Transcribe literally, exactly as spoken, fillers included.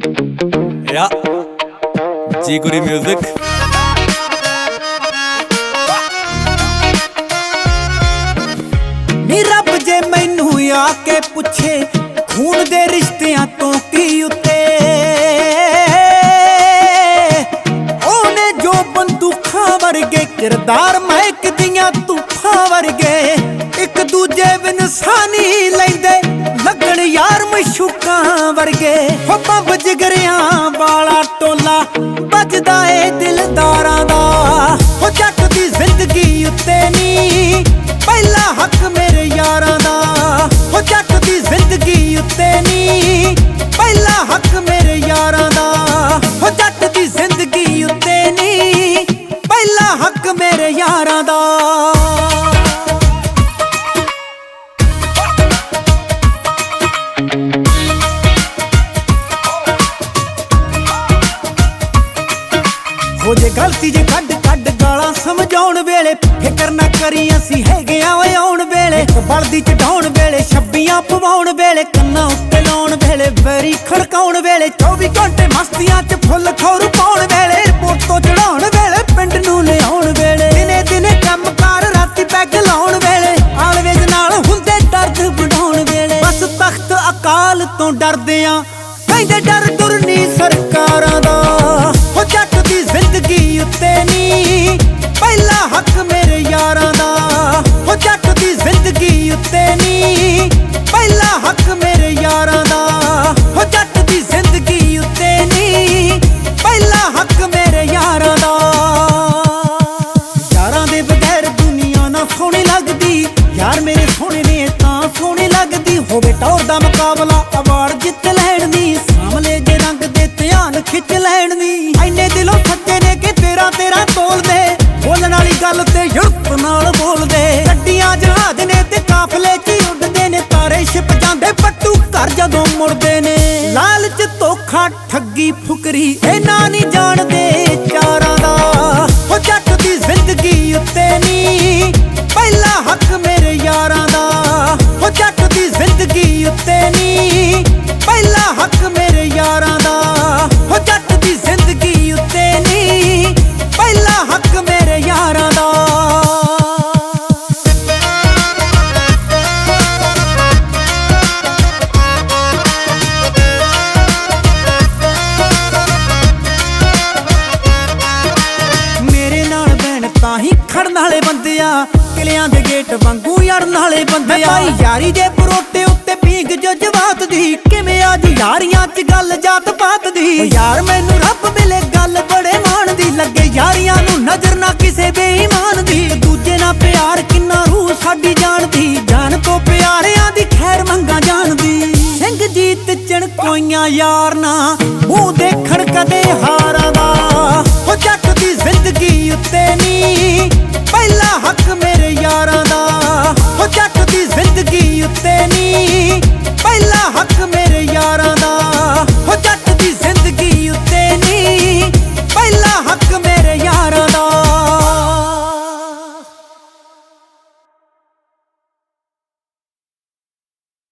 Ja, G-Goody Music। ਨੀ ਰੱਬ ਜੇ ਮੈਨੂੰ ਆ ਕੇ ਪੁੱਛੇ ਖੂਨ ਦੇ ਰਿਸ਼ਤਿਆਂ ਤੋਂ ਕੀ ਉੱਤੇ, ਉਹਨੇ ਜੋ ਬੰਦੂਖਾਂ ਵਰਗੇ ਕਿਰਦਾਰ ਮਹਿਕਦੀਆਂ ਤੂਫਾਂ ਵਰਗੇ, ਇੱਕ ਦੂਜੇ ਵਿਨਸਾਨੀ ਲੈਂਦੇ ਲੱਗਣ ਯਾਰ ਮਸ਼ੂਕਾਂ ਵਰਗੇ। ਹੋ ਬੰਬ ਜਿਗਰਿਆਂ ਵਾਲਾ ਟੋਲਾ ਵੱਜਦਾ ਏ ਦਿਲਦਾਰਾਂ ਦਾ, ਹੋ ਜੱਟ ਦੀ ਜ਼ਿੰਦਗੀ ਉੱਤੇ ਨੀ ਪਹਿਲਾ ਹੱਕ ਮੇਰੇ ਯਾਰਾਂ ਦਾ, ਹੋ ਜੱਟ ਦੀ ਜ਼ਿੰਦਗੀ ਉੱਤੇ ਨੀ ਪਹਿਲਾ ਹੱਕ ਮੇਰੇ ਯਾਰਾਂ ਦਾ, ਹੋ ਜੱਟ ਦੀ ਜ਼ਿੰਦਗੀ ਉੱਤੇ ਨੀ ਪਹਿਲਾ ਹੱਕ ਮੇਰੇ ਯਾਰਾਂ ਦਾ। ਹੋ ਜੇ ਗਲਤੀ ਜੇ ਕੱਢ ਕੱਢ ਗਾਲਾਂ ਸਮਝਾਉਣ ਵੇਲੇ, ਫਿਕਰ ਨਾ ਕਰੀ ਅਸੀਂ ਹੈਗੇ ਆਂ ਓਏ ਆਉਣ ਵੇਲੇ। ਬਲਦੀ ਚੜਾਉਣ ਵੇਲੇ, ਛੱਬੀਆਂ ਪਵਾਉਣ ਵੇਲੇ, ਕੰਨਾਂ ਉੱਤੇ ਲਾਉਣ ਵੇਲੇ, ਬੈਰੀ ਖੜਕਾਉਣ ਵੇਲੇ, ਚੌਵੀ ਘੰਟੇ ਮਸਤੀਆਂ 'ਚ ਫੁੱਲ ਖੌਰੂ ਪਾਉਣ ਵੇਲੇ, ਰਿਪੋਰਟ ਤੋਂ ਚੜਾਉਣ ਵੇਲੇ, ਪਿੰਡ ਨੂੰ ਲਿਆਉਣ ਵੇਲੇ, ਦਿਨੇ ਦਿਨੇ ਕੰਮ ਕਾਰ ਰਾਤੀ ਪੈਗ ਲਾਉਣ ਵੇਲੇ, ਆਲਵੇਜ ਨਾਲ ਹੁੰਦੇ ਦਰਦ ਵਡਾਉਣ ਵੇਲੇ। ਬਸ ਤਖਤ ਅਕਾਲ ਤੋਂ ਡਰਦੇ ਆਂ, ਕਹਿੰਦੇ ਡਰ ਡੁਰ ਨੀ ਸਰਕਾਰਾਂ ਦਾ, ਹੋ ਜੱਟ ਦੀ ਜ਼ਿੰਦਗੀ ਉੱਤੇ ਨੀ ਪਹਿਲਾ ਹੱਕ ਮੇਰੇ ਯਾਰਾਂ ਦਾ, ਹੋ ਜੱਟ ਦੀ ਜ਼ਿੰਦਗੀ ਉੱਤੇ ਨੀ ਪਹਿਲਾ ਹੱਕ ਮੇਰੇ ਯਾਰਾਂ ਦਾ, ਹੋ ਜੱਟ ਦੀ ਜ਼ਿੰਦਗੀ ਉੱਤੇ ਨੀ ਪਹਿਲਾ ਹੱਕ ਮੇਰੇ ਯਾਰਾਂ ਦਾ। ਯਾਰਾਂ ਦੇ ਬਗੈਰ ਦੁਨੀਆ ਨਾ ਸੋਹਣੀ ਲੱਗਦੀ, ਯਾਰ ਮੇਰੇ ਸੋਹਣੇ ਨੇ ਤਾਂ ਸੋਹਣੀ ਲੱਗਦੀ। ਹੋਵੇ ਟੌਰ ਦਾ ਮੁਕਾਬਲਾ ਅਵਾਰਡ ਜਿੱਤ ਲੈਣ ਦੀ, ਸਾਹਮਣੇ ਜੇ ਰੰਗ ਦੇ ਧਿਆਨ ਖਿੱਚ ਲੈਣ ਦੀ, ਐਨੇ ਦਿਲੋਂ ਸੱਚੇ ਨੇ ਕਿ ਤੇਰਾ ਤੇਰਾ ਤੋਲਦੇ, ਬੋਲਣ ਵਾਲੀ ਗੱਲ ਤੇ ਯੁਰਤ ਨਾਲ ਬੋਲਦੇ। ਗੱਡੀਆਂ ਜਹਾਜ਼ ਨੇ ਤੇ ਕਾਫਲੇ 'ਚ ਉੱਡਦੇ ਨੇ, ਤਾਰੇ ਛਿਪ ਜਾਂਦੇ ਪੱਟੂ ਘਰ ਜਦੋਂ ਮੁੜਦੇ ਨੇ। ਲਾਲਚ ਧੋਖਾ ਠੱਗੀ ਫੁਕਰੀ ਇਹਨਾਂ ਨਹੀਂ ਜਾਣਦੇ ਚਾਰਾਂ ਦਾ, ਹੋ ਜੱਟ ਦੀ ਜ਼ਿੰਦਗੀ ਉੱਤੇ ਨੀ ਪਹਿਲਾ ਹੱਕ ਮੇਰੇ ਯਾਰਾਂ ਦਾ, ਹੋ ਜੱਟ ਦੀ ਜ਼ਿੰਦਗੀ ਉੱਤੇ ਨੀ ਪਹਿਲਾ ਹੱਕ ਮੇਰੇ ਯਾਰਾਂ ਦਾ, ਹੋ ਜੱਟ ਦੀ ਜ਼ਿੰਦਗੀ ਉੱਤੇ ਨੀ ਪਹਿਲਾ ਹੱਕ ਮੇਰੇ ਯਾਰਾਂ ਦਾ। ਮੇਰੇ ਨਾਲ ਬਹਿਣ ਤਾਂ ਹੀ ਖੜਨ ਵਾਲੇ ਬੰਦੇ ਆ, ਕਿਲਿਆਂ ਦੇ ਗੇਟ ਵਾਂਗੂ ਯੜਨ ਵਾਲੇ ਬੰਦੇ ਆ। ਯਾਰੀ ਦੇ ਪਰੋਟੇ ਉੱਤੇ ਪੀਂਗ ਜਜ਼ਬਾਤ ਦੀ, ਕਿਵੇਂ ਅੱਜ ਯਾਰੀਆਂ 'ਚ ਗੱਲ ਜਾਤ ਪਾਤ ਦੀ। ਯਾਰ ਮੈਨੂੰ ਰੱਬ ਮਿਲੇ ਗੱਲ ਬੜੇ ਮਾਣ ਦੀ, ਲੱਗੇ ਯਾਰੀਆਂ ਨੂੰ ਨਜ਼ਰ ਨਾ ਕਿਸੇ ਬੇਈਮਾਨ ਦੀ। ਦੂਜੇ ਨਾਲ ਪਿਆਰ ਕਿੰਨਾ ਰੂਹ ਸਾਡੀ ਜਾਣਦੀ, ਜਾਨ ਤੋਂ ਪਿਆਰਿਆਂ ਦੀ ਖੈਰ ਮੰਗਾ ਜਾਣਦੀ। ਸਿੰਘ ਜੀਤ ਚਣਕੋਈਆਂ ਯਾਰ ਨਾ ਮੂੰਹ ਦੇਖਣ ਕਦੇ ਹਾਰਾਂ ਦਾ, ਹੋ ਜੱਟ ਦੀ ਜ਼ਿੰਦਗੀ ਉੱਤੇ ਨੀ